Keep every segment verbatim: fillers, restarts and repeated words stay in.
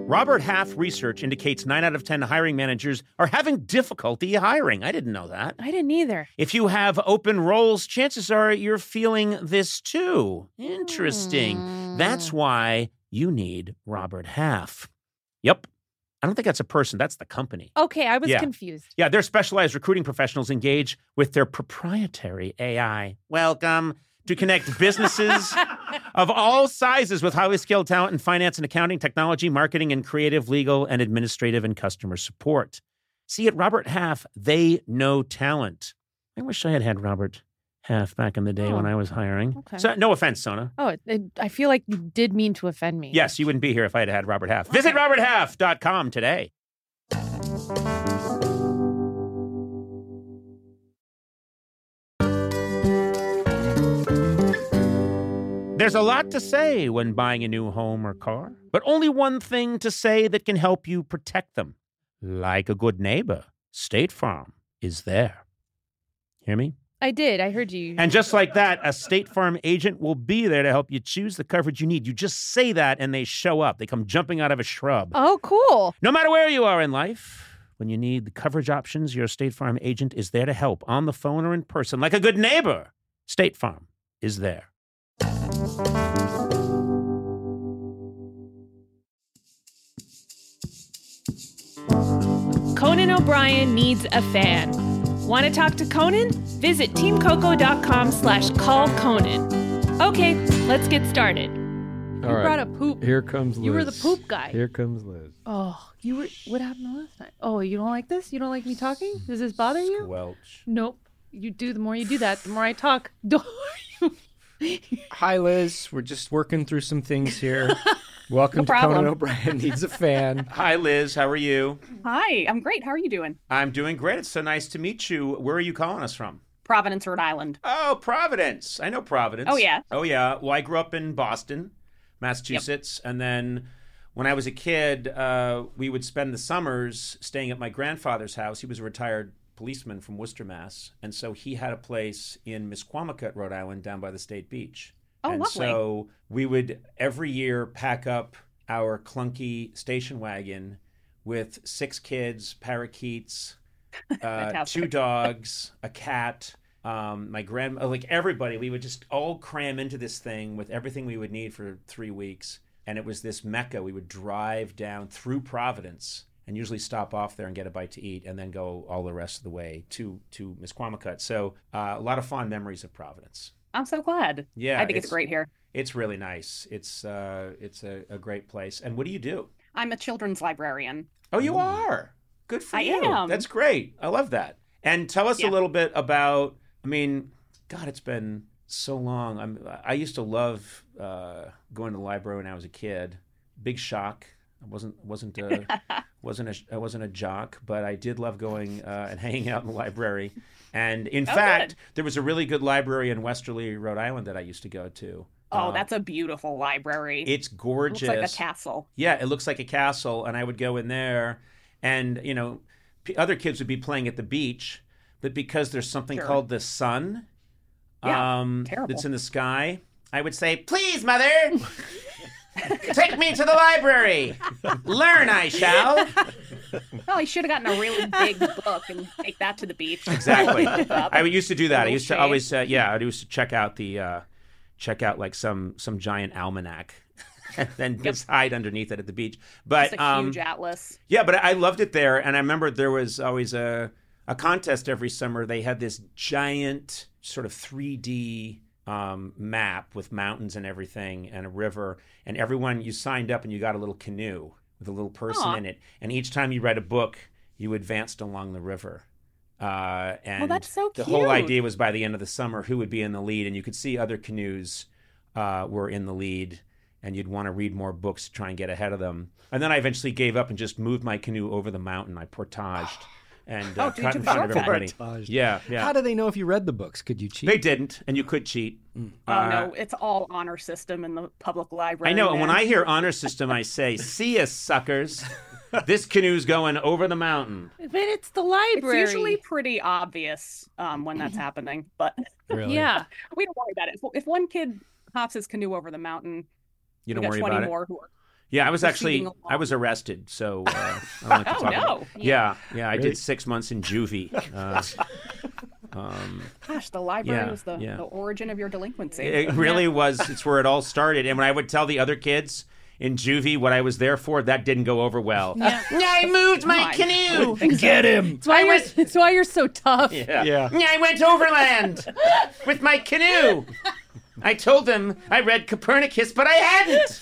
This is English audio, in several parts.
Robert Half research indicates nine out of ten hiring managers are having difficulty hiring. I didn't know that. I didn't either. If you have open roles, chances are you're feeling this too. Interesting. Mm. That's why you need Robert Half. Yep. I don't think that's a person. That's the company. Okay, I was Yeah. confused. Yeah, their specialized recruiting professionals engage with their proprietary A I. Welcome to connect businesses of all sizes with highly skilled talent in finance and accounting, technology, marketing, and creative, legal, and administrative and customer support. See, at Robert Half, they know talent. I wish I had had Robert Half back in the day Oh, when I was hiring. okay. So, no offense, Sona. Oh, it, it, I feel like you did mean to offend me. Yes, you wouldn't be here if I had had Robert Half. Visit robert half dot com today. There's a lot to say when buying a new home or car, but only one thing to say that can help you protect them. Like a good neighbor, State Farm is there. Hear me? I did. I heard you. And just like that, a State Farm agent will be there to help you choose the coverage you need. You just say that and they show up. They come jumping out of a shrub. Oh, cool. No matter where you are in life, when you need the coverage options, your State Farm agent is there to help on the phone or in person. Like a good neighbor, State Farm is there. Conan O'Brien needs a fan. Want to talk to Conan? Visit teamcoco.com slash call Conan. Okay, let's get started. All you right. brought a poop. Here comes Liz. You were the poop guy. Here comes Liz. Oh, you were. What happened last night? Oh, you don't like this? You don't like me talking? Does this bother you? Welch. Nope. You do. The more you do that, the more I talk. Don't you? Hi, Liz. We're just working through some things here. Welcome No to problem. Conan O'Brien Needs a Fan. Hi, Liz. How are you? Hi, I'm great. How are you doing? I'm doing great. It's so nice to meet you. Where are you calling us from? Providence, Rhode Island. Oh, Providence. I know Providence. Oh, yeah. Oh, yeah. Well, I grew up in Boston, Massachusetts. And then when I was a kid, uh, we would spend the summers staying at my grandfather's house. He was a retired policeman from Worcester, Mass. And so he had a place in Misquamicut, Rhode Island, down by the state beach. Oh, and lovely. so we would every year pack up our clunky station wagon with six kids, parakeets, uh, Fantastic. two dogs, a cat, um, my grandma, like everybody. We would just all cram into this thing with everything we would need for three weeks. And it was this mecca. We would drive down through Providence and usually stop off there and get a bite to eat and then go all the rest of the way to, to Misquamicut. So uh, a lot of fond memories of Providence. I'm so glad. Yeah, I think it's, it's- great here. It's really nice. It's uh, it's a, a great place. And what do you do? I'm a children's librarian. Oh, you are. Good for I you. am. That's great. I love that. And tell us Yeah. a little bit about. I mean, God, it's been so long. I'm. I used to love uh, going to the library when I was a kid. Big shock. I wasn't wasn't a, wasn't a I wasn't a jock, but I did love going uh, and hanging out in the library. And in Oh, fact, good. there was a really good library in Westerly, Rhode Island that I used to go to. Oh, Uh, that's a beautiful library. It's gorgeous. Looks like a castle. Yeah, it looks like a castle, and I would go in there, and you know, p- other kids would be playing at the beach, but because there's something Sure. called the sun, Yeah, um, terrible. that's in the sky, I would say, "Please, mother, take me to the library. Learn, I shall." Oh, he should have gotten a really big book and take that to the beach. Exactly. Up. I used to do that. I Little used to shade. always, uh, yeah, I used to check out the, uh, check out like some some giant almanac, and then just hide underneath it at the beach. But Just a um, huge atlas. yeah, but I loved it there, and I remember there was always a a contest every summer. They had this giant sort of three D um, map with mountains and everything, and a river, and everyone you signed up and you got a little canoe with a little person Aw. in it, and each time you read a book, you advanced along the river. Uh, and that's so the whole cute. idea was by the end of the summer, who would be in the lead, and you could see other canoes uh, were in the lead, and you'd want to read more books to try and get ahead of them. And then I eventually gave up and just moved my canoe over the mountain. I portaged and uh, Oh, you cut in took front of the shortcut. everybody. Portaged. Yeah, yeah. How do they know if you read the books? Could you cheat? They didn't, and you could cheat. Oh, Uh, no, it's all honor system in the public library. I know, and when man. I hear honor system, I say, "See ya, suckers! This canoe's going over the mountain." But it's the It's library. usually pretty obvious um, when that's happening, but Really? Yeah. we don't worry about it. If, if one kid hops his canoe over the mountain, You we don't got worry twenty about it. more who are Yeah, I was actually, proceeding along. I was arrested, so uh, I don't like to Oh, talk no. about it. Yeah, yeah, I Really? did six months in juvie. Uh, um, Gosh, the library Yeah, was the, yeah. the origin of your delinquency. it really was, it's where it all started. And when I would tell the other kids in juvie what I was there for, that didn't go over well. Yeah. I moved my Fine. canoe. Get him! It's why, you're, it's why you're so tough. Yeah. Yeah. I went overland with my canoe. I told them I read Copernicus, but I hadn't.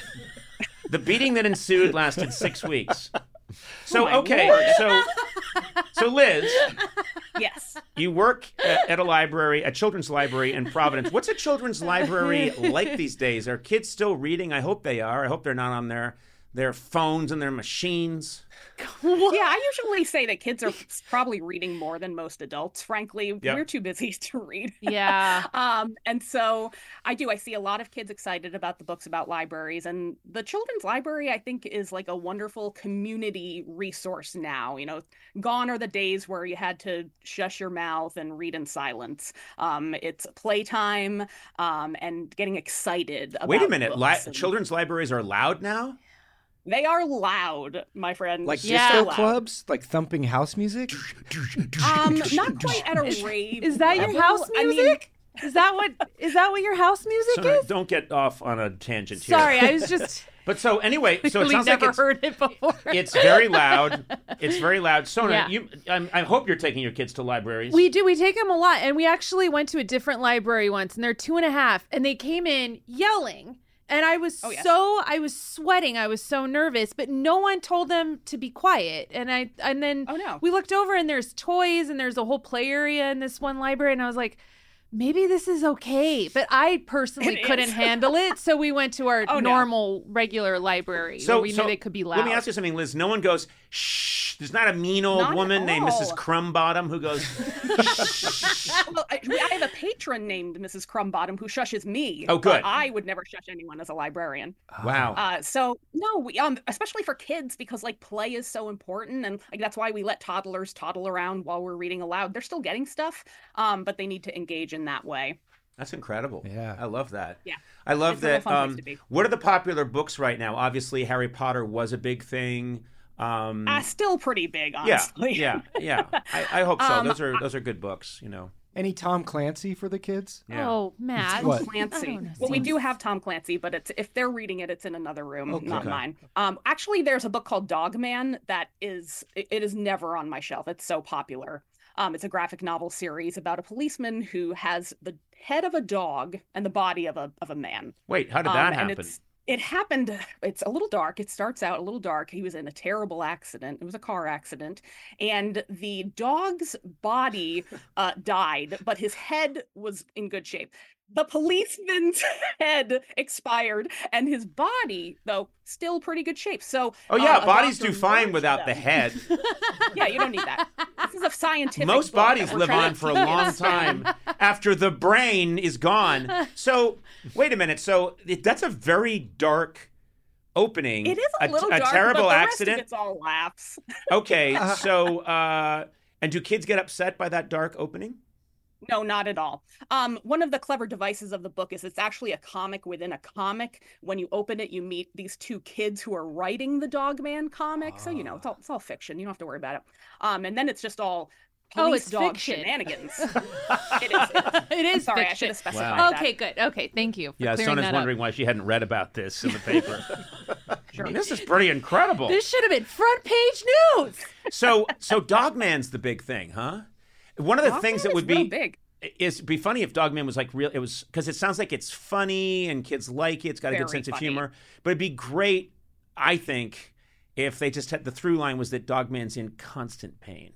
The beating that ensued lasted six weeks. So, Oh my okay, Lord. so, so Liz, Yes. you work at, at a library, a children's library in Providence. What's a children's library like these days? Are kids still reading? I hope they are. I hope they're not on their their phones and their machines. Yeah, I usually say that kids are probably reading more than most adults. Frankly, Yep. we're too busy to read. Yeah. Um, and so I do. I see a lot of kids excited about the books about libraries, and the children's library, I think, is like a wonderful community resource now. You know, gone are the days where you had to shush your mouth and read in silence. Um, it's playtime, um, and getting excited about Wait a minute, li- books and- children's libraries are loud now? They are loud, my friend. Like Yeah. disco Loud. clubs, like thumping house music. Um, not quite at a rave. Is that your level. house I mean, music? Is that what is that what your house music So, is? don't get off on a tangent here. Sorry, I was just But so anyway, so it really sounds like never it's, heard it before. it's very loud. It's very loud. Sona, Yeah. you, I'm, I hope you're taking your kids to libraries. We do. We take them a lot, and we actually went to a different library once, and they're two and a half, and they came in yelling, and I was Oh, yes. so I was sweating. I was so nervous, but no one told them to be quiet. And I and then Oh, no. we looked over, and there's toys, and there's a whole play area in this one library, and I was like, maybe this is okay. But I personally It couldn't is. handle it, so we went to our Oh, no. normal regular library where we knew they could be loud. Let me ask you something, Liz. No one goes, shh. There's not a mean old Not at woman named Missus all. Crumbottom who goes, Well, I, I have a patron named Missus Crumbottom who shushes me. Oh, good. But I would never shush anyone as a librarian. wow. Uh, so no, we, um, especially for kids, because like play is so important, and like that's why we let toddlers toddle around while we're reading aloud. They're still getting stuff, um, but they need to engage in that way. That's incredible. Yeah. I love that. Yeah. I love It's a real that. fun place Um, to be. what are the popular books right now? Obviously, Harry Potter was a big thing. Um, Uh, still pretty big, yeah, honestly. yeah, yeah. I, I hope so. Um, those are those are good books, you know. Any Tom Clancy for the kids? Yeah. Oh, Matt. What? I Clancy. don't know. Well, we do have Tom Clancy, but it's if they're reading it, it's in another room, Okay. not Okay. mine. Um, actually, there's a book called Dog Man that is it, it is never on my shelf. It's so popular. Um, it's a graphic novel series about a policeman who has the head of a dog and the body of a of a man. Wait, how did Um, that and happen? it's it happened. It's a little dark. It starts out a little dark. He was in a terrible accident. It was a car accident, and the dog's body uh, died, but his head was in good shape. The policeman's head expired, and his body, though, still pretty good shape. So, Oh yeah, uh, a bodies doctor do fine merged without the them. head. Yeah, you don't need that. This is a scientific. Most book that bodies we're live trying on to for a teach long kids. time after the brain is gone. So, wait a minute. So it, that's a very dark opening. It is a little a dark, terrible but the accident. Rest of it's all laughs. Okay, so uh, and do kids get upset by that dark opening? No, not at all. Um, one of the clever devices of the book is it's actually a comic within a comic. When you open it, you meet these two kids who are writing the Dog Man comic. So, you know, it's all, it's all fiction. You don't have to worry about it. Um, and then it's just all Oh, police it's dog fiction. shenanigans. it is. It is. It is Sorry, I fiction. should have specified Wow. that. Okay, good. Okay, thank you. For Yeah, clearing Sona's that wondering up. why she hadn't read about this in the paper. Sure. I mean, this is pretty incredible. This should have been front page news. So, so Dogman's the big thing, huh? One of the Dog things Man that is would real be big. is be funny if Dogman was like real. It was because it sounds like it's funny and kids like it. It's got a good Very sense of funny. humor. But it'd be great, I think, if they just had the through line was that Dogman's in constant pain.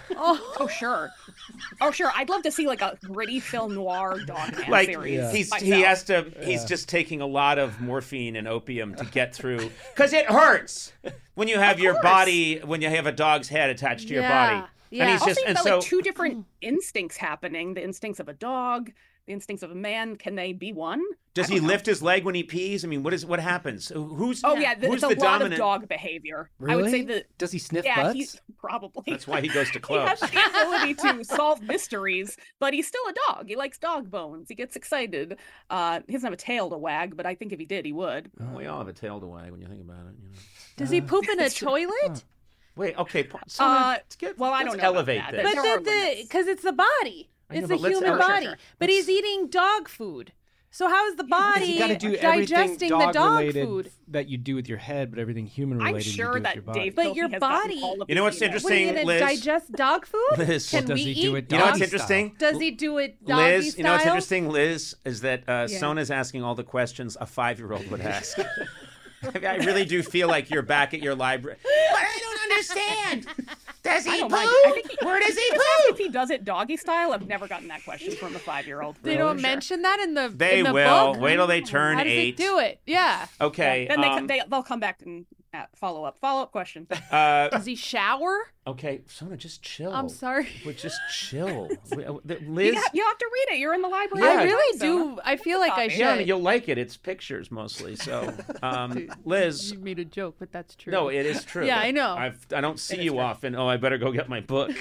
Oh, sure. Oh, sure. I'd love to see like a gritty film noir Dog Man Like series. Yeah. he's myself. he has to he's just taking a lot of morphine and opium to get through because it hurts when you have Of your course. body when you have a dog's head attached to your Yeah. body. Yeah. And he's Also, just you've and got so like two different instincts happening: the instincts of a dog, the instincts of a man. Can they be one? Does I he don't know. lift his leg when he pees? I mean, what is what happens? Who's Oh yeah, th- who's it's a the lot dominant? of dog behavior. Really? I would say that. Does he sniff Yeah, butts? he's probably. That's why he goes to He clubs. has the ability to solve mysteries, but he's still a dog. He likes dog bones. He gets excited. Uh, he doesn't have a tail to wag, but I think if he did, he would. We all have a tail to wag when you think about it. You know. Does he poop in a It's true. toilet? Wait, okay. pa- Uh, Sona, let's get, well, I let's don't know about elevate that. this. But There the are the limits. because it's the body. I know, It's but the let's human elevate- body. Sure, sure. But he's eating dog food. So how is the body You got to do everything digesting dog the dog related food? that you do with your head, but everything human I'm related you do sure with that your body. Dave But Filthy your has gotten body- all of You know what's these emails. interesting? What, are you Liz? gonna digest dog food? Liz. Can Well, does we he do eat it You know what's doggy interesting? Does he do it doggy Liz, style? you know what's interesting, Liz, is that uh, Yeah. Sona's asking all the questions a five-year-old would ask. I mean, I really do feel like you're back at your library. But I don't understand. Does I he don't poop? mind. I think he, Where does he if poop? he does it doggy style, I've never gotten that question from a five-year-old. They don't mention that in the They in the will. book? Wait till they turn How does eight. it do it? Yeah. Okay. Then they, um, they they'll come back and uh, follow up. Follow up question. uh, Does he shower? okay, Sona, just chill. I'm sorry. But just chill. We- uh, the- You Liz, have, you have to read it. You're in the library. Yeah. I all the really time, so- do. I feel like I Yeah, should. yeah, you'll like it. It's pictures mostly. So, um, Liz, You made a joke, but that's true. no, it is true. Yeah, I know. I've, I don't see you often. Oh, I better go get my book.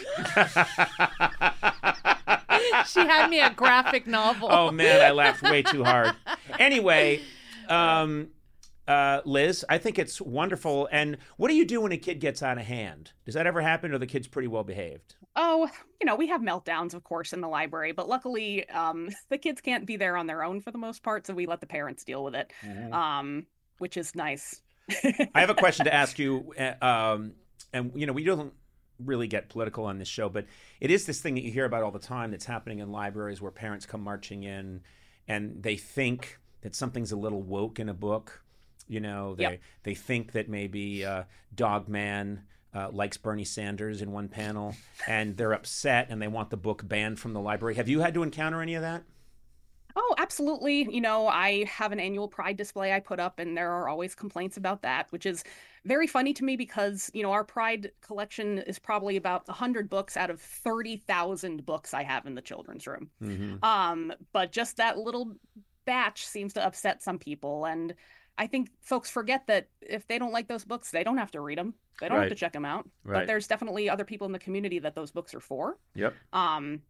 She had me a graphic novel. Oh man, I laughed way too hard. Anyway, um, uh, Liz, I think it's wonderful. And what do you do when a kid gets out of hand? Does that ever happen, or are the kids pretty well behaved? Oh, you know, we have meltdowns, of course, in the library, but luckily, um, the kids can't be there on their own for the most part, so we let the parents deal with it, um, which is nice. I have a question to ask you, uh, um, and you know, we don't really get political on this show, but it is this thing that you hear about all the time that's happening in libraries where parents come marching in, and they think that something's a little woke in a book. You know, they Yep. they think that maybe uh, Dog Man uh, likes Bernie Sanders in one panel, and they're upset and they want the book banned from the library. Have you had to encounter any of that? Oh, absolutely. You know, I have an annual Pride display I put up, and there are always complaints about that, which is very funny to me because, you know, our Pride collection is probably about one hundred books out of thirty thousand books I have in the children's room. Mm-hmm. Um, but just that little batch seems to upset some people. And I think folks forget that if they don't like those books, they don't have to read them. They don't Right. have to check them out. Right. But there's definitely other people in the community that those books are for. Yep. Um,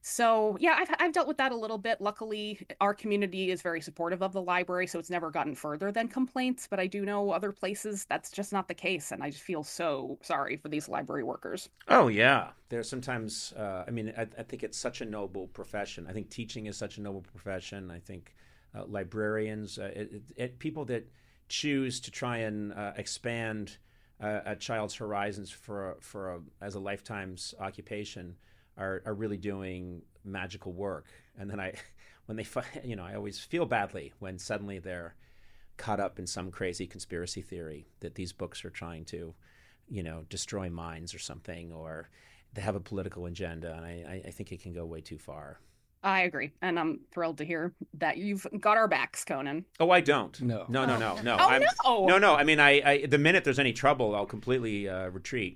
so yeah, I've I've dealt with that a little bit. Luckily, our community is very supportive of the library, so it's never gotten further than complaints. But I do know other places that's just not the case, and I just feel so sorry for these library workers. Oh yeah, there's sometimes. Uh, I mean, I, I think it's such a noble profession. I think teaching is such a noble profession. I think uh, librarians, uh, it, it, it, people that choose to try and uh, expand uh, a child's horizons for a, for a, as a lifetime's occupation are are really doing magical work. And then I, when they, fi- you know, I always feel badly when suddenly they're caught up in some crazy conspiracy theory that these books are trying to, you know, destroy minds or something, or they have a political agenda, and I, I think it can go way too far. I agree, and I'm thrilled to hear that you've got our backs, Conan. Oh, I don't. No. no, no, no, no. Oh, I'm, no! no, no. I mean, I, I the minute there's any trouble, I'll completely uh, retreat.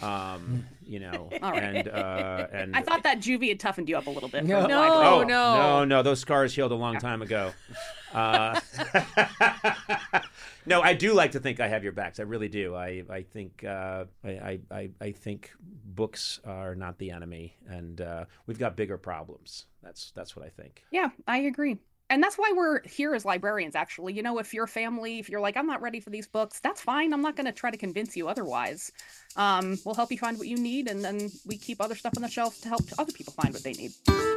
Um, you know, All right. and uh, and I thought that juvie had toughened you up a little bit. No. from the No. library. oh no. no, no, those scars healed a long time ago. Uh, no, I do like to think I have your backs. I really do. I I think uh, I, I I think books are not the enemy, and uh, we've got bigger problems. That's that's what I think. Yeah, I agree. And that's why we're here as librarians, actually. You know, if your family, if you're like, I'm not ready for these books, that's fine. I'm not going to try to convince you otherwise. Um, we'll help you find what you need, and then we keep other stuff on the shelf to help other people find what they need.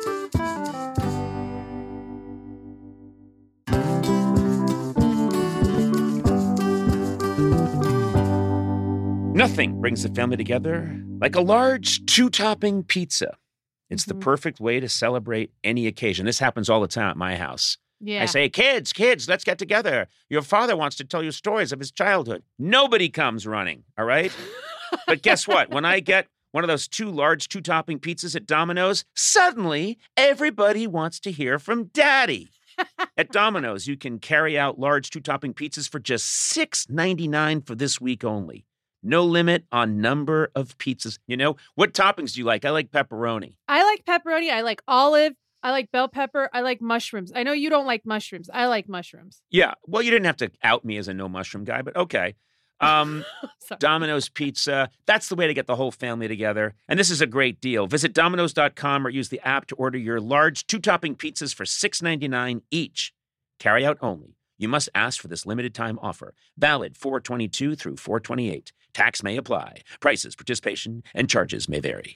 Nothing brings the family together like a large two-topping pizza. It's the Mhm. perfect way to celebrate any occasion. This happens all the time at my house. Yeah. I say, kids, kids, let's get together. Your father wants to tell you stories of his childhood. Nobody comes running, all right? But guess what? When I get one of those two large two-topping pizzas at Domino's, suddenly everybody wants to hear from Daddy. At Domino's, you can carry out large two-topping pizzas for just six ninety-nine for this week only. No limit on number of pizzas. You know, what toppings do you like? I like pepperoni. I like pepperoni. I like olive, I like bell pepper. I like mushrooms. I know you don't like mushrooms. I like mushrooms. Yeah. Well, you didn't have to out me as a no mushroom guy, but okay. Um, Sorry. Domino's Pizza. That's the way to get the whole family together. And this is a great deal. Visit Domino's dot com or use the app to order your large two-topping pizzas for six ninety-nine each. Carry out only. You must ask for this limited time offer. Valid four twenty-two through four twenty-eight. Tax may apply. Prices, participation, and charges may vary.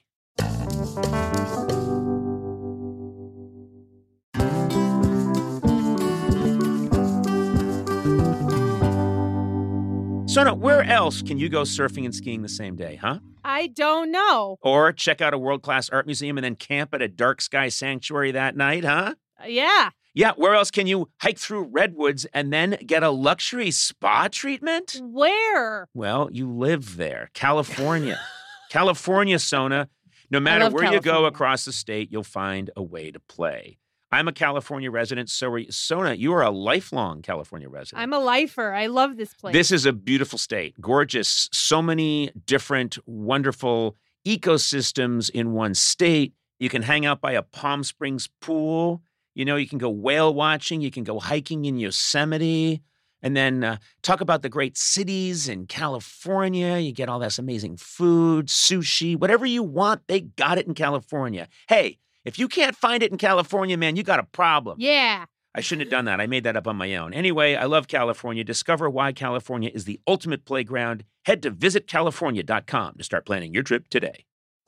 Sona, where else can you go surfing and skiing the same day, huh? I don't know. Or check out a world-class art museum and then camp at a dark sky sanctuary that night, huh? Uh, yeah. Yeah, where else can you hike through redwoods and then get a luxury spa treatment? Where? Well, you live there, California. California, Sona. No matter love where you go California. across the state, you'll find a way to play. I'm a California resident, so are you. Sona, you are a lifelong California resident. I'm a lifer. I love this place. This is a beautiful state, gorgeous, so many different wonderful ecosystems in one state. You can hang out by a Palm Springs pool. You know, you can go whale watching. You can go hiking in Yosemite. And then uh, talk about the great cities in California. You get all this amazing food, sushi, whatever you want, they got it in California. Hey, if you can't find it in California, man, you got a problem. Yeah. I shouldn't have done that. I made that up on my own. Anyway, I love California. Discover why California is the ultimate playground. Head to visit california dot com to start planning your trip today.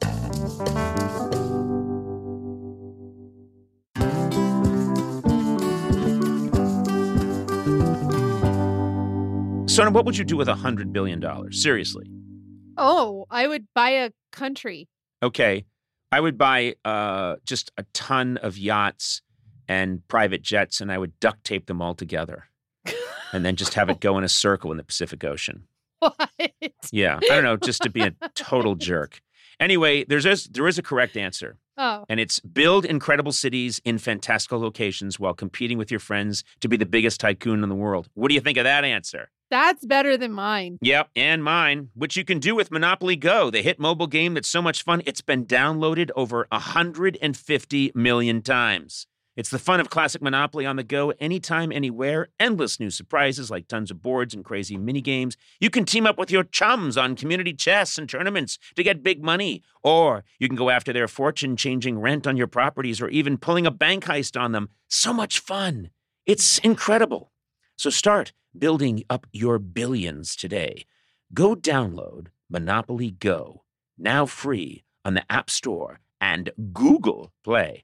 Sona, what would you do with one hundred billion dollars? Seriously. Oh, I would buy a country. Okay. I would buy uh, just a ton of yachts and private jets, and I would duct tape them all together and then just have it go in a circle in the Pacific Ocean. What? Yeah. I don't know, just to be a total jerk. Anyway, there's a, there is a correct answer, Oh. and it's build incredible cities in fantastical locations while competing with your friends to be the biggest tycoon in the world. What do you think of that answer? That's better than mine. Yep, and mine, which you can do with Monopoly Go, the hit mobile game that's so much fun, it's been downloaded over one hundred fifty million times. It's the fun of classic Monopoly on the go, anytime, anywhere, endless new surprises like tons of boards and crazy mini games. You can team up with your chums on community chess and tournaments to get big money, or you can go after their fortune-changing rent on your properties or even pulling a bank heist on them. So much fun. It's incredible. So start building up your billions today. Go download Monopoly Go, now free on the App Store and Google Play.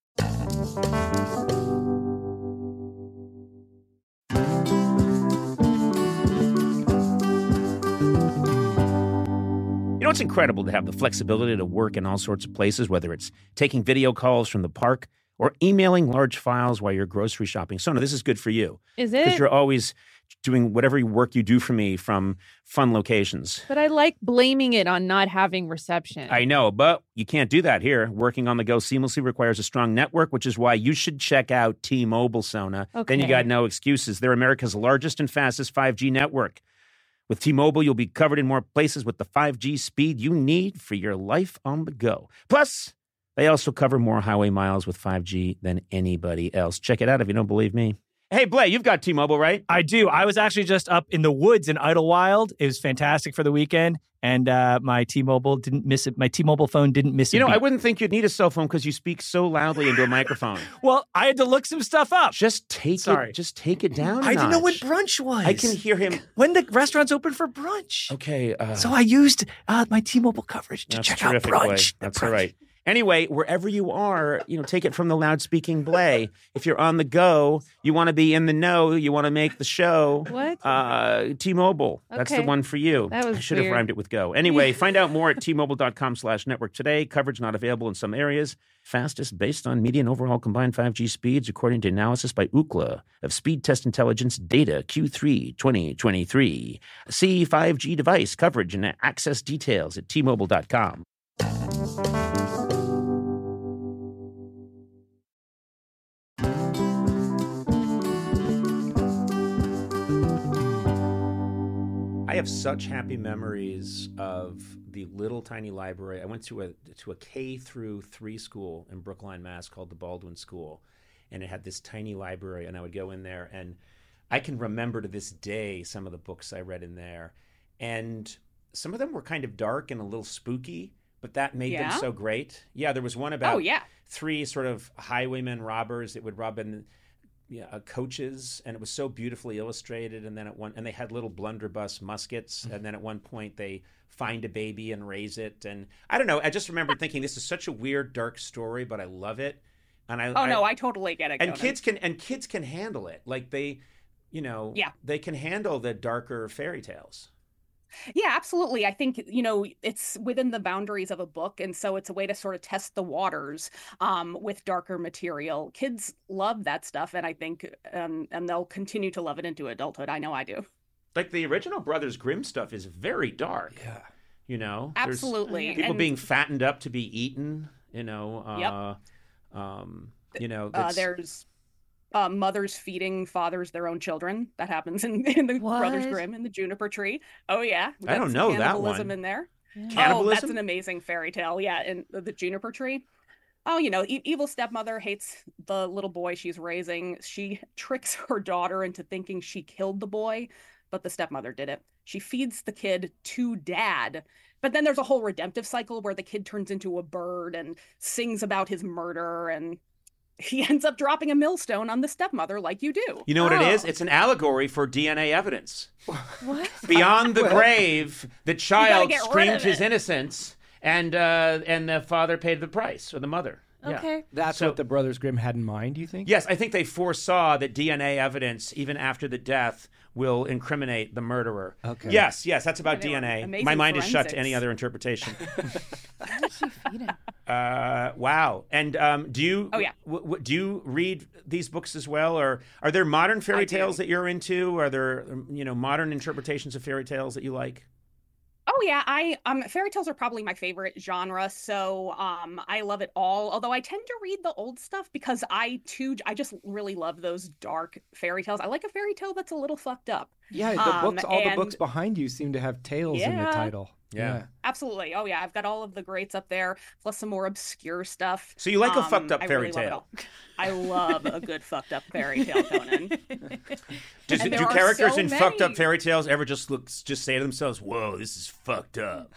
You know, it's incredible to have the flexibility to work in all sorts of places, whether it's taking video calls from the park or emailing large files while you're grocery shopping. Sona, this is good for you. Is Because it? you're always doing whatever work you do for me from fun locations. But I like blaming it on not having reception. I know, but you can't do that here. Working on the go seamlessly requires a strong network, which is why you should check out T-Mobile, Sona. Then you Okay. got no excuses. They're America's largest and fastest five G network. With T-Mobile, you'll be covered in more places with the five G speed you need for your life on the go. Plus, they also cover more highway miles with five G than anybody else. Check it out if you don't believe me. Hey, Blay, you've got T-Mobile, right? I do. I was actually just up in the woods in Idlewild. It was fantastic for the weekend, and uh, my T-Mobile didn't miss it. My T-Mobile phone didn't miss it. You know, I wouldn't think you'd need a cell phone because you speak so loudly into a microphone. Well, I had to look some stuff up. Just take Sorry. it. Just take it down. a I didn't know what notch. brunch was. I can hear him. when the restaurant's open for brunch. Okay. Uh, So I used uh, my T-Mobile coverage to that's check out terrific, brunch. Blay. The That's brunch. all right. Anyway, wherever you are, you know, take it from the loud-speaking Blay. If you're on the go, you want to be in the know, you want to make the show. What? Uh, T-Mobile. That's the Okay. one for you. That was I should have weird. rhymed it with go. Anyway, find out more at T-Mobile.com slash network today. Coverage not available in some areas. Fastest based on median overall combined five G speeds, according to analysis by Ookla of Speed Test Intelligence data Q three twenty twenty-three. See five G device coverage and access details at T Mobile dot com. I I have such happy memories of the little tiny library. I went to a to a K through three school in Brookline, Mass, called the Baldwin School, and it had this tiny library. And I would go in there, and I can remember to this day some of the books I read in there, and some of them were kind of dark and a little spooky, but that made Yeah? them so great. Yeah, there was one about Oh, yeah. three sort of highwaymen robbers that would rob in yeah, uh, coaches, and it was so beautifully illustrated. And then at one, and they had little blunderbuss muskets, and then at one point they find a baby and raise it. And I don't know. I just remember thinking this is such a weird, dark story, but I love it. And I Oh, no, I totally get it. and Conan. kids can and kids can handle it. Like they, you know, Yeah. they can handle the darker fairy tales. Yeah, absolutely. I think, you know, it's within the boundaries of a book. And so it's a way to sort of test the waters um, with darker material. Kids love that stuff. And I think, um, and they'll continue to love it into adulthood. I know I do. Like the original Brothers Grimm stuff is very dark. Yeah. You know, There's Absolutely. people And, being fattened up to be eaten. You know, uh, Yep. um, you know, uh, that's- there's uh, mothers feeding fathers their own children. That happens in, in the Brothers What? Grimm and the Juniper Tree. Oh, yeah. I don't That's know that cannibalism one. in there. Yeah. Oh, Cannibalism? that's an amazing fairy tale. Yeah, in the Juniper Tree. Oh, you know, e- evil stepmother hates the little boy she's raising. She tricks her daughter into thinking she killed the boy, but the stepmother did it. She feeds the kid to dad. But then there's a whole redemptive cycle where the kid turns into a bird and sings about his murder, and he ends up dropping a millstone on the stepmother like you do. You know what it is? Oh. It's an allegory for D N A evidence. What? Beyond the grave, the child get rid screamed of his it. innocence, and uh, and the father paid the price, or the mother. Yeah. Okay. That's So- what the Brothers Grimm had in mind, you think? Yes, I think they foresaw that D N A evidence, even after the death, will incriminate the murderer. Okay. Yes, yes, that's about Yeah, they were D N A. amazing My mind is shut to any forensics. other interpretation. Why did she feed him? uh, wow. And um, do you? Oh, yeah. W- w- do you read these books as well, or are there modern fairy I do. tales that you're into? Are there um, you know modern interpretations of fairy tales that you like? Oh yeah, I um fairy tales are probably my favorite genre, so um I love it all. Although I tend to read the old stuff because I too I just really love those dark fairy tales. I like a fairy tale that's a little fucked up. Yeah, the Um, books, all the and- books behind you seem to have tales in the Yeah. title. Yeah. Absolutely. Oh yeah, I've got all of the greats up there, plus some more obscure stuff. So you like a Um, fucked up I fairy really love it tale? all. I love a good fucked up fairy tale, Conan. Does, And do there are characters so in fucked up many. fairy tales ever just look just say to themselves, "Whoa, this is fucked up"?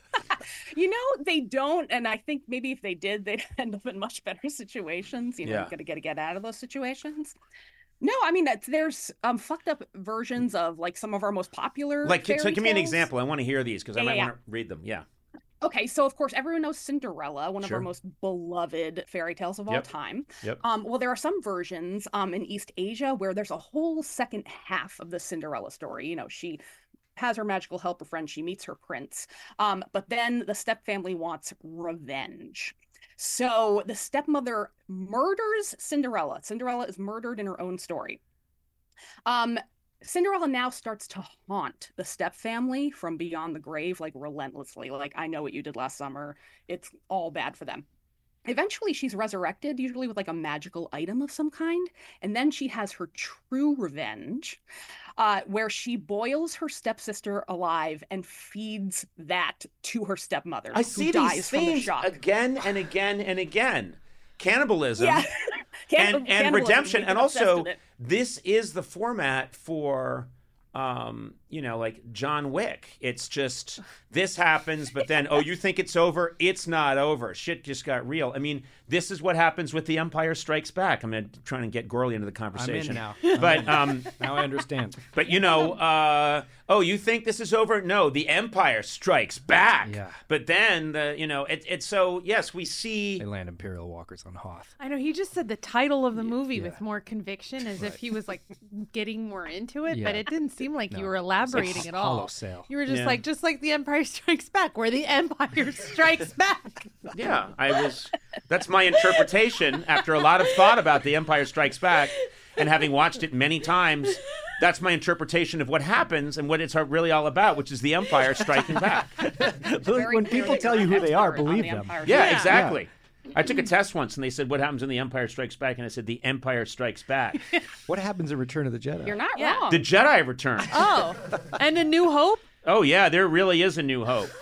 You know, they don't, and I think maybe if they did, they'd end up in much better situations. You know, Yeah. you gotta get to get out of those situations. No, I mean, it's, there's um fucked up versions of like some of our most popular. Like, so fairy give me an tales. example. I want to hear these because I Yeah, might yeah, want to read them. Yeah. Okay, so of course everyone knows Cinderella, one of Sure. our most beloved fairy tales of all Yep. time. Yep. Um, well, there are some versions um in East Asia where there's a whole second half of the Cinderella story. You know, she has her magical helper friend, she meets her prince. Um, but then the stepfamily wants revenge. So the stepmother murders Cinderella. Cinderella is murdered in her own story. Um, Cinderella now starts to haunt the stepfamily from beyond the grave, like relentlessly. Like, I know what you did last summer. It's all bad for them. Eventually, she's resurrected, usually with like a magical item of some kind. And then she has her true revenge, uh, where she boils her stepsister alive and feeds that to her stepmother. I who see dies these from the themes shock. again and again and again. Cannibalism. Yeah. Can- and, and cannibalism, redemption. we've And been obsessed also, with it. this is the format for, um, you know, like John Wick. It's just, this happens, but then, oh, you think it's over? It's not over. Shit just got real. I mean, this is what happens with The Empire Strikes Back. I'm mean, trying to get Gourley into the I'm conversation. in now. I'm But, in. um, Now I understand. but you know, uh, oh, you think this is over? No, the Empire strikes back. Yeah. But then the, you know, it, it's so yes, we see. They land Imperial Walkers on Hoth. I know he just said the title of the movie yeah. with more conviction, as if he was like getting more into it, but Yeah. it didn't seem like you No. were elaborating It's at hollow all. sale. You were just Yeah. like, just like The Empire Strikes Back, where the Empire strikes back. Yeah, I was. That's my interpretation after a lot of thought about The Empire Strikes Back, and having watched it many times. That's my interpretation of what happens and what it's really all about, which is the Empire striking back. Very When clear people that tell you're you an who they are, expert on believe the them. Empire Yeah, Strikes Back. exactly. I took a test once, and they said, "What happens in The Empire Strikes Back?" And I said, "The Empire Strikes Back." What happens in Return of the Jedi? You're not Yeah. wrong. The Jedi return. Oh, and A New Hope? Oh, yeah, there really is a new hope.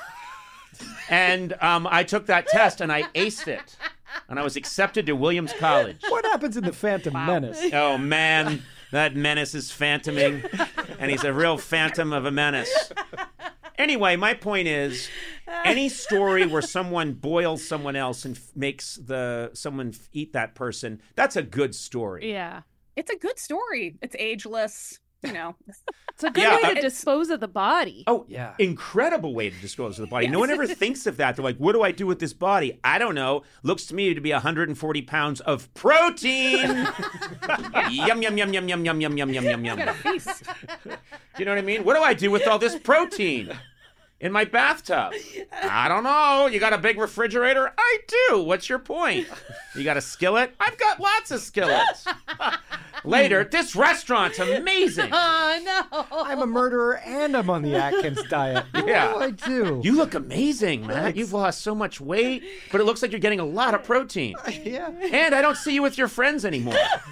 And um, I took that test, and I aced it. And I was accepted to Williams College. What happens in the Phantom Menace? Oh, man, that menace is phantoming, and he's a real phantom of a menace. Anyway, my point is, any story where someone boils someone else and f- makes the someone f- eat that person, that's a good story. Yeah. It's a good story. It's ageless, you know. It's a good Yeah, way to it's- dispose of the body. Oh, Yeah. incredible way to dispose of the body. No one ever thinks of that. They're like, what do I do with this body? I don't know. Looks to me to be one hundred forty pounds of protein. Yum, yum, yum, yum, yum, yum, yum, yum, yum, yum, yum. Got a feast. Do you know what I mean? What do I do with all this protein in my bathtub? I don't know. You got a big refrigerator? I do. What's your point? You got a skillet? I've got lots of skillets. Later, this restaurant's amazing. Oh, no. I'm a murderer and I'm on the Atkins diet. Yeah. What do I do? You look amazing, Matt. You've lost so much weight, but it looks like you're getting a lot of protein. Yeah. And I don't see you with your friends anymore.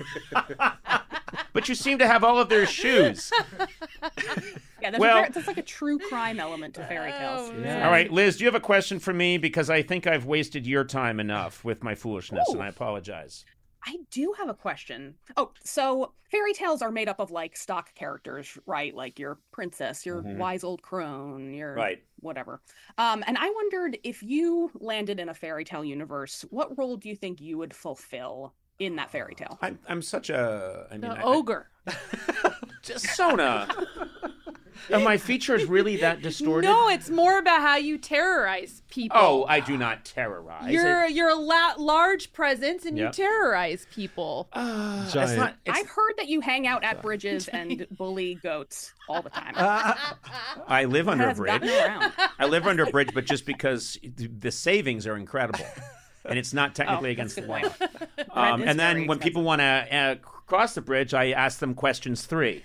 But you seem to have all of their shoes. Yeah, there's, Well- a very, there's like a true crime element to fairy tales. Oh, Yeah. All right, Liz, do you have a question for me? Because I think I've wasted your time enough with my foolishness, and I apologize. I do have a question. Oh, so fairy tales are made up of like stock characters, right? Like your princess, your Mhm. wise old crone, your Right. whatever. Um, and I wondered if you landed in a fairy tale universe, what role do you think you would fulfill in that fairy tale? I'm, I'm such a... I mean, The I- ogre. Just Sona. Are my features really that distorted? No, it's more about how you terrorize people. Oh, I do not terrorize. You're I- you're a la- large presence and Yep. you terrorize people. Uh, it's Giant. not... It's, I've heard that you hang out at bridges and bully goats all the time. I live under a Has bridge. gotten around. I live under a bridge, but just because the savings are incredible. And it's not technically Oh, against the that's law. a good point. Um, is and then very when people want to uh, cross the bridge, I ask them questions three.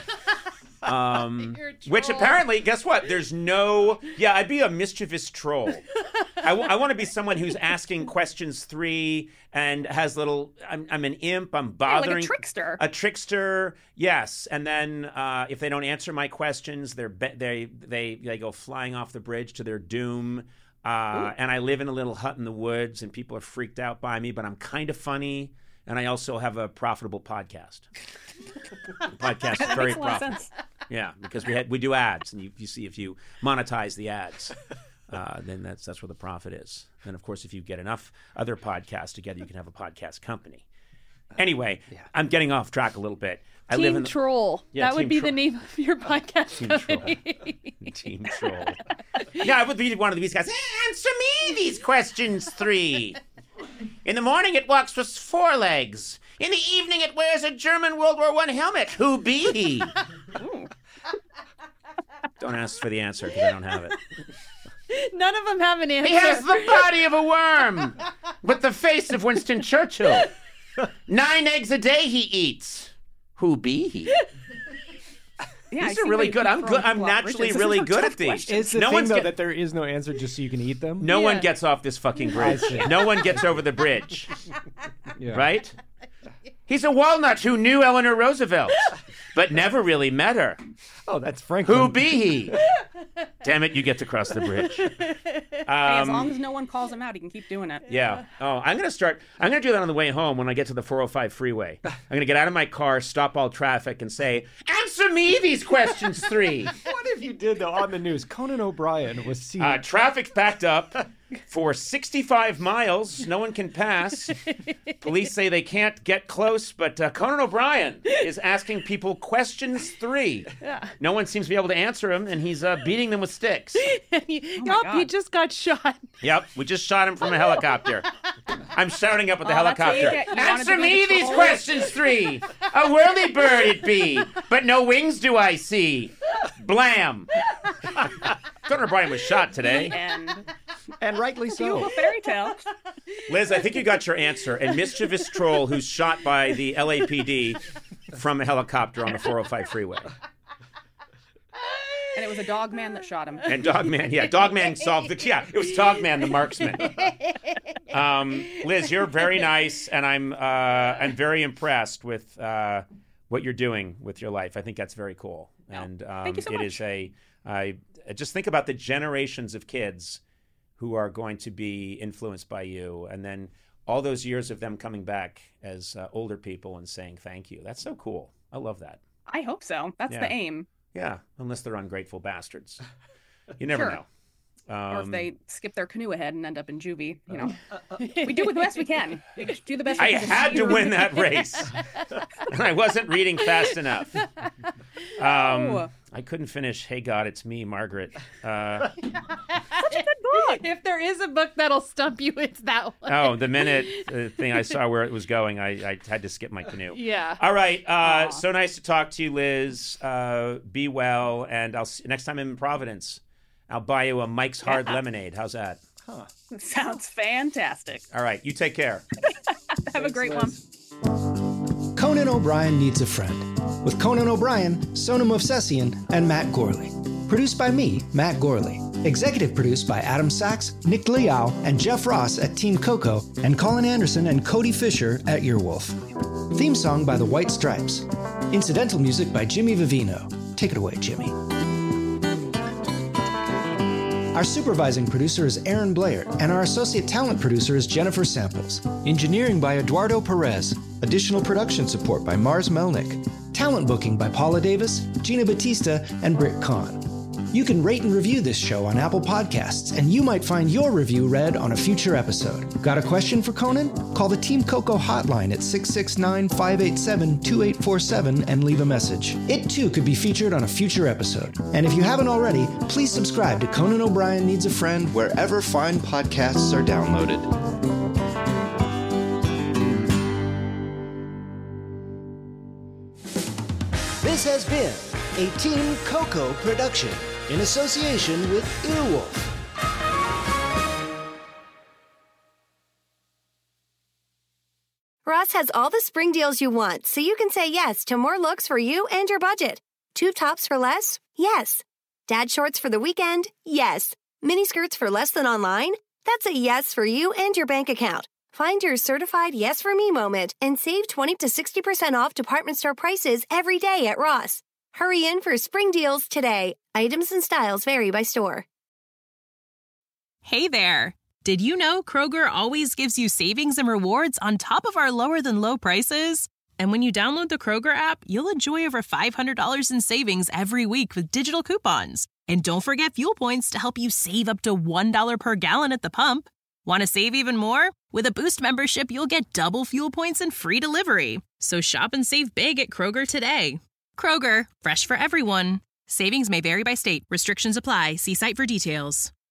Um, You're a which troll. apparently, guess what? There's no. Yeah, I'd be a mischievous troll. I, w- I want to be someone who's asking questions three and has little. I'm, I'm an imp. I'm Yeah, bothering. like a trickster. A trickster, yes. And then uh, if they don't answer my questions, they're be- they they they go flying off the bridge to their doom. Uh, and I live in a little hut in the woods, and people are freaked out by me. But I'm kind of funny, and I also have a profitable podcast. The podcast is That very makes a lot of profitable. sense. Yeah, because we had we do ads, and you, you see if you monetize the ads, uh, then that's that's where the profit is. And of course, if you get enough other podcasts together, you can have a podcast company. Anyway, I'm getting off track a little bit. I live Team in the, Troll. Yeah, that would Team be Troll. the name of your podcast Team company. Team Troll. Yeah, I would be one of these guys. Answer me these questions three. In the morning, it walks with four legs. In the evening, it wears a German World War One helmet. Who be he? Don't ask for the answer because I don't have it. None of them have an answer. He has the body of a worm, with the face of Winston Churchill. Nine eggs a day he eats. Who be he? Yeah, I These see are why really you good. keep I'm throwing good. I'm people off naturally bridges. really These are good tough at these. questions. It's the No thing, one's though, get- that there is no answer just so you can eat them. No one Yeah. gets off this fucking bridge. see. No one gets over the bridge. Yeah. Right? He's a walnut who knew Eleanor Roosevelt, but never really met her. Oh, that's Franklin. Who be he? Damn it, you get to cross the bridge. Hey, as long Um, as no one calls him out, he can keep doing it. yeah. Oh, I'm going to start. I'm going to do that on the way home when I get to the four oh five freeway. I'm going to get out of my car, stop all traffic, and say, answer me these questions three. What if you did, though, on the news? Conan O'Brien was seen. Uh, traffic's backed up for sixty-five miles. No one can pass. Police say they can't get close, but uh, Conan O'Brien is asking people questions three. No one seems to be able to answer him, and he's uh, beating them with sticks. Yup, he God. just got shot. Yep, we just shot him from a helicopter. I'm shouting up at the Oh, that's what you helicopter. get. You wanted Answer to be me the these troll. questions three. A whirly bird it be, but no wings do I see. Blam. Conan O'Brien was shot today. And and rightly you so. a fairy tale. Liz, I think you got your answer. A mischievous troll who's shot by the L A P D from a helicopter on the four oh five freeway. And it was a dog man that shot him. And Dogman, yeah, Dogman solved the, yeah, it was Dogman the marksman. Um, Liz, you're very nice, and I'm uh, I'm very impressed with uh, what you're doing with your life. I think that's very cool. Yeah. And um, Thank you so it much. is a, I just think about the generations of kids who are going to be influenced by you. And then all those years of them coming back as uh, older people and saying thank you. That's so cool. I love that. I hope so. That's Yeah. the aim. Yeah, unless they're ungrateful bastards. You never Sure. know. Or if Um, they skip their canoe ahead and end up in juvie, you know. We do the best we can. We do the best we I can. had to win that race. And I wasn't reading fast enough. Um, Oh. I couldn't finish Hey God, It's Me, Margaret. Uh, If there is a book that'll stump you, it's that one. oh, the minute the thing I saw where it was going, I, I had to skip my canoe. Yeah. All right. Uh, so nice to talk to you, Liz. Uh, be well. And I'll see, next time I'm in Providence, I'll buy you a Mike's Hard Lemonade. How's that? Sounds fantastic. All right. You take care. Have a great one. Conan O'Brien Needs a Friend, with Conan O'Brien, Sonam Movsesian, and Matt Gorley. Produced by me, Matt Gorley. Executive produced by Adam Sachs, Nick Liao, and Jeff Ross at Team Coco, and Colin Anderson and Cody Fisher at Earwolf. Theme song by The White Stripes. Incidental music by Jimmy Vivino. Take it away, Jimmy. Our supervising producer is Aaron Blair, and our associate talent producer is Jennifer Samples. Engineering by Eduardo Perez. Additional production support by Mars Melnick. Talent booking by Paula Davis, Gina Batista, and Britt Kahn. You can rate and review this show on Apple Podcasts, and you might find your review read on a future episode. Got a question for Conan? Call the Team Coco hotline at six six nine, five eight seven, two eight four seven and leave a message. It too could be featured on a future episode. And if you haven't already, please subscribe to Conan O'Brien Needs a Friend wherever fine podcasts are downloaded. This has been a Team Coco production in association with Earwolf. Ross has all the spring deals you want, so you can say yes to more looks for you and your budget. Tube tops for less? Yes. Dad shorts for the weekend? Yes. Mini skirts for less than online? That's a yes for you and your bank account. Find your certified yes for me moment and save twenty to sixty percent off department store prices every day at Ross. Hurry in for spring deals today. Items and styles vary by store. Hey there. Did you know Kroger always gives you savings and rewards on top of our lower than low prices? And when you download the Kroger app, you'll enjoy over five hundred dollars in savings every week with digital coupons. And don't forget fuel points to help you save up to one dollar per gallon at the pump. Want to save even more? With a Boost membership, you'll get double fuel points and free delivery. So shop and save big at Kroger today. Kroger, fresh for everyone. Savings may vary by state. Restrictions apply. See site for details.